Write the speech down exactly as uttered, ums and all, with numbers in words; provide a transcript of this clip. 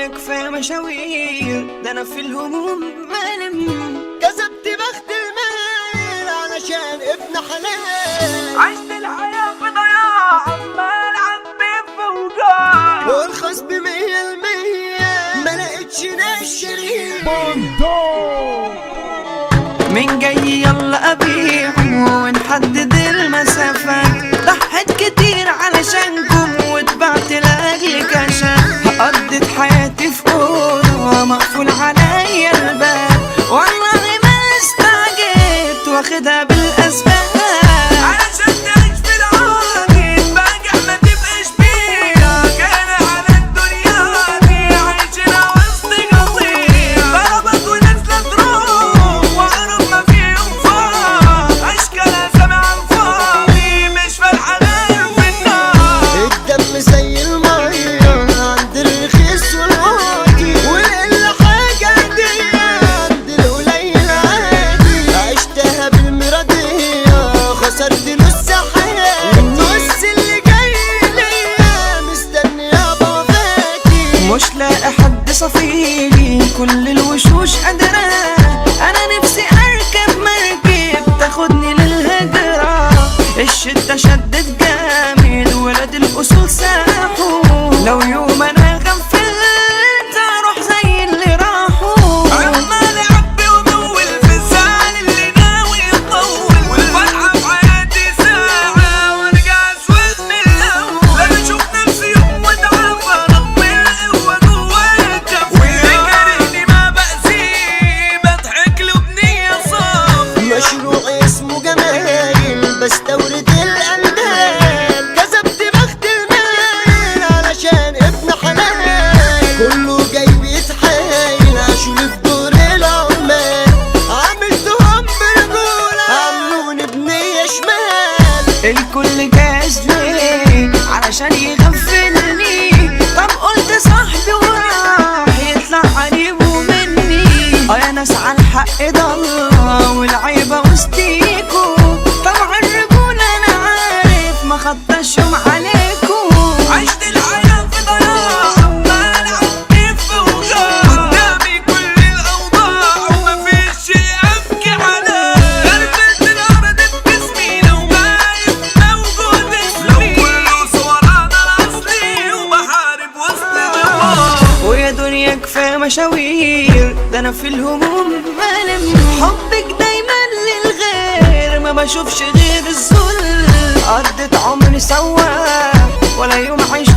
دنيا كفاية مشاوير، ده انا في الهموم مالم. كسبت بخت المال علشان ابن حلال، عشت الحياة في ضياع عمال عبي في وجاع، والخص بمية المية ما لقيتش ناس شريك. مين جاي يلا ابيعه ونحدد المسافات، ضحيت كتير علشانكم واتبعت لاجل كشاف، قضيت حياتي في اوضه مقفول عليا الباب، والله ما استعجلت واخدها بالاسباب، علشان تعيش في العادي باجع ما تبقاش بيها، كان على الدنيا دي عايشينها وسط قطيع، ضربت ونازله تروح وعرف ما فيهم فاض، اشكالها سامع الفاضي مش فالحه غير في النار. الدم زي المية عند الرخيص والواطي، والقلة حاجة عادية عند القليل عادي، عشتها بالمرضية خسرت نص حياتي، النص اللي جاي ليا مستني يابا فاتي، مش لاقي حد صفيلي كل الوشوش قادرة، انا نفسي اركب مركب تاخدني للهجرة، الشدة شدت جامد ولاد الاصول ساحوا، لو يوم انا غفلت اروح زي اللي راحوا، عمال اعبي ومول في الزعل اللي ناوي يطول، والفرحة في حياتي ساعة وارجع اسود من الاول، لا بشوف نفسي يوم واتعافى ربي القوة جوا الكف، ويجريني ما بأذيه بضحك له بنية صافية، مشروع اسمه جمايل بستورد الأندال، كسبت بخت المال علشان ابن حلال، كله جاي بيتحايل عشان في دور العمال، عملتهم برجولة عملوني بنية شمال، الكل جاهز ليه علشان يغفلني، طب قلت صاحبي وراح يطلع قريبه مني، اه يا ناس على الحق ضل والعيبة وسطيكوا، طبعا الرجولة انا عارف ما خطاش يوم عليكوا، عشت الحياة في ضياع عمال عبي في وجاع، قدامي كل الاوضاع ومفيش شي ابكي عليه، غربت الارض بجسمي لو ما يبقى موجود اسمي، لو كله صور انا الاصلي وبحارب وسط النار، ويا دنيا كفاية مشاوير، ده انا في الهموم مالم، حبك دايما للغير ما بشوفش غير الذل، قضيت عمري سواح ولا يوم عايش